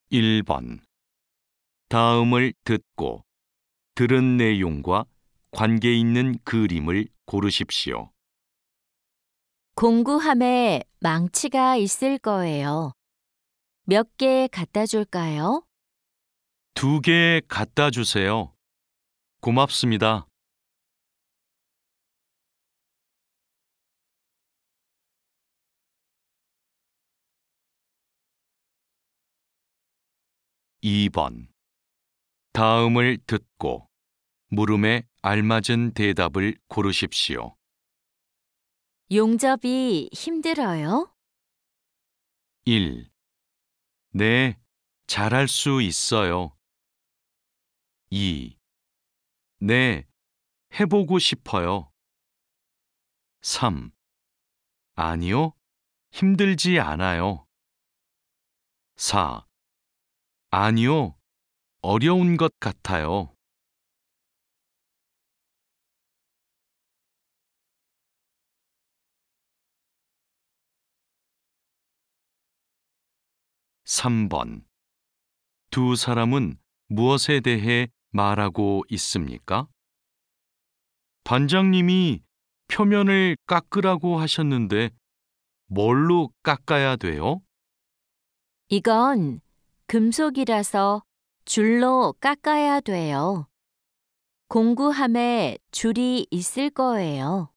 1번. 다음을 듣고 들은 내용과 관계 있는 그림을 고르십시오. 공구함에 망치가 있을 거예요. 몇 개 갖다 줄까요? 2개 갖다 주세요. 고맙습니다. 2번. 다음을 듣고 물음에 알맞은 대답을 고르십시오. 용접이 힘들어요? 1. 네, 잘할 수 있어요. 2. 네, 해보고 싶어요. 3. 아니요, 힘들지 않아요. 4. 아니요, 어려운 것 같아요. 3번. 두 사람은 무엇에 대해 말하고 있습니까? 반장님이 표면을 깎으라고 하셨는데 뭘로 깎아야 돼요? 이건 금속이라서 줄로 깎아야 돼요. 공구함에 줄이 있을 거예요.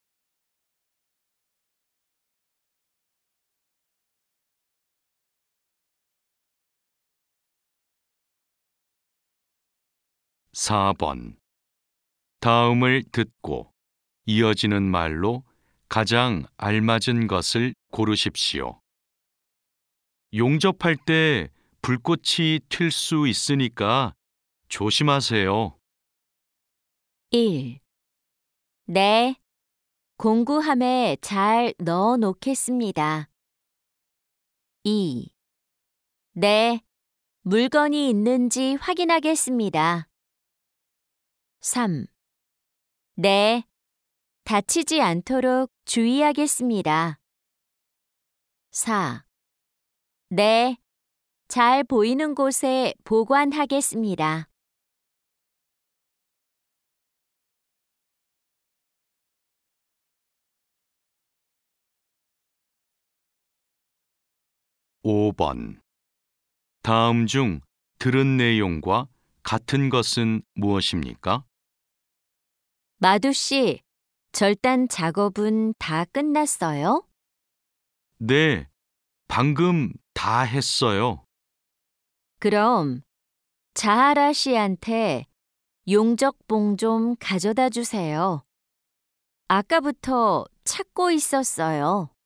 4번. 다음을 듣고 이어지는 말로 가장 알맞은 것을 고르십시오. 용접할 때 불꽃이 튈 수 있으니까 조심하세요. 1. 네, 공구함에 잘 넣어 놓겠습니다. 2. 네, 물건이 있는지 확인하겠습니다. 3. 네, 다치지 않도록 주의하겠습니다. 4. 네, 잘 보이는 곳에 보관하겠습니다. 5번. 다음 중 들은 내용과 같은 것은 무엇입니까? 마두 씨, 절단 작업은 다 끝났어요? 네, 방금 다 했어요. 그럼 자하라 씨한테 용접봉 좀 가져다 주세요. 아까부터 찾고 있었어요.